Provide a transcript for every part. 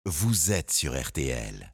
vous êtes sur RTL.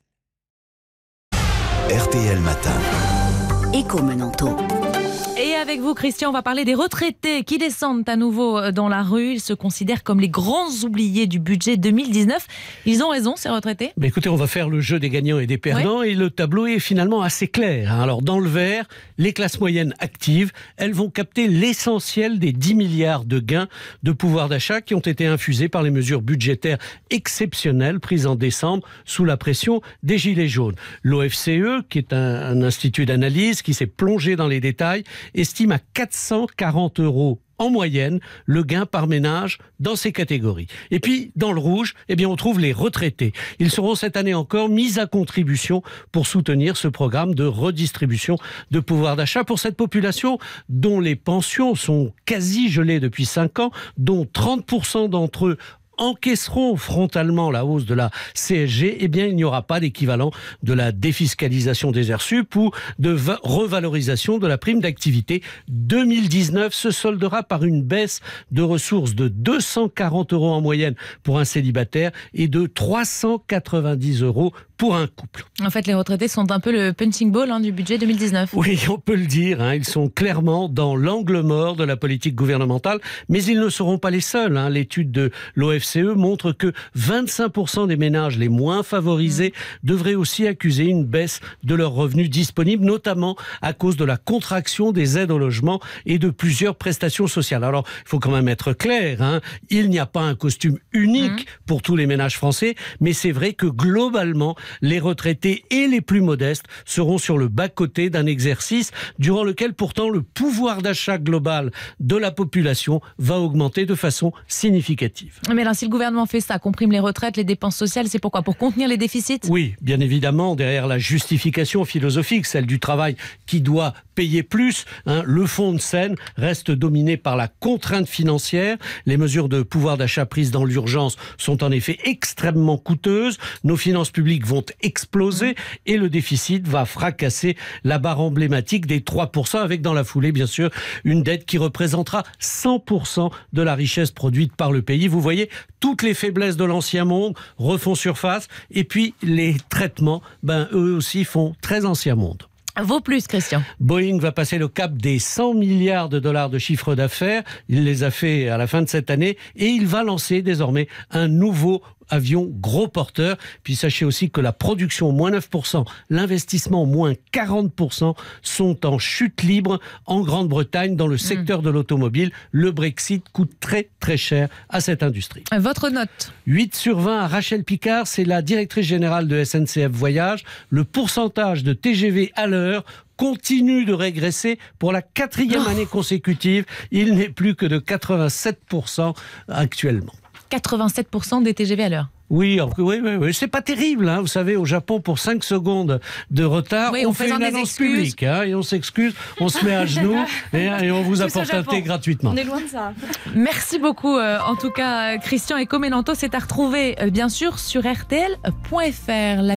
RTL Matin. Éco-Menanto. Et avec vous, Christian, on va parler des retraités qui descendent à nouveau dans la rue. Ils se considèrent comme les grands oubliés du budget 2019. Ils ont raison, ces retraités ? Mais écoutez, on va faire le jeu des gagnants et des perdants, et le tableau est finalement assez clair. Alors, dans le vert, les classes moyennes actives, elles vont capter l'essentiel des 10 milliards de gains de pouvoir d'achat qui ont été infusés par les mesures budgétaires exceptionnelles prises en décembre sous la pression des Gilets jaunes. L'OFCE, qui est un institut d'analyse qui s'est plongé dans les détails, estime à 440 € en moyenne le gain par ménage dans ces catégories. Et puis, dans le rouge, on trouve les retraités. Ils seront cette année encore mis à contribution pour soutenir ce programme de redistribution de pouvoir d'achat pour cette population dont les pensions sont quasi gelées depuis 5 ans, dont 30% d'entre eux encaisseront frontalement la hausse de la CSG, il n'y aura pas d'équivalent de la défiscalisation des heures sup ou de revalorisation de la prime d'activité. 2019 se soldera par une baisse de ressources de 240 € en moyenne pour un célibataire et de 390 € pour un couple. En fait, les retraités sont un peu le punching ball du budget 2019. Oui, on peut le dire. Ils sont clairement dans l'angle mort de la politique gouvernementale, mais ils ne seront pas les seuls. L'étude de l'OFCE montre que 25% des ménages les moins favorisés devraient aussi accuser une baisse de leurs revenus disponibles, notamment à cause de la contraction des aides au logement et de plusieurs prestations sociales. Alors, il faut quand même être clair, il n'y a pas un costume unique pour tous les ménages français, mais c'est vrai que globalement, les retraités et les plus modestes seront sur le bas-côté d'un exercice durant lequel pourtant le pouvoir d'achat global de la population va augmenter de façon significative. Mais alors, si le gouvernement fait ça, comprime les retraites, les dépenses sociales, c'est pourquoi ? Pour contenir les déficits ? Oui, bien évidemment, derrière la justification philosophique, celle du travail qui doit payer plus, le fond de scène reste dominé par la contrainte financière. Les mesures de pouvoir d'achat prises dans l'urgence sont en effet extrêmement coûteuses. Nos finances publiques vont exploser et le déficit va fracasser la barre emblématique des 3%, avec dans la foulée, bien sûr, une dette qui représentera 100% de la richesse produite par le pays. Vous voyez, toutes les faiblesses de l'ancien monde refont surface, et puis les traitements, eux aussi font très ancien monde. Vaut plus, Christian. Boeing va passer le cap des 100 milliards de dollars de chiffre d'affaires. Il les a fait à la fin de cette année et il va lancer désormais un nouveau avion gros porteur. Puis sachez aussi que la production, moins 9%, l'investissement, moins 40%, sont en chute libre en Grande-Bretagne dans le secteur de l'automobile. Le Brexit coûte très très cher à cette industrie. Votre note ? 8/20 à Rachel Picard, c'est la directrice générale de SNCF Voyage. Le pourcentage de TGV à l'heure continue de régresser pour la 4e année consécutive. Il n'est plus que de 87% actuellement. 87% des TGV à l'heure. Oui, c'est pas terrible. Vous savez, au Japon, pour 5 secondes de retard, on fait une annonce publique et on s'excuse, on se met à genoux et on vous apporte un thé gratuitement. On est loin de ça. Merci beaucoup. En tout cas, Christian, Éco-Menanto, c'est à retrouver bien sûr sur rtl.fr.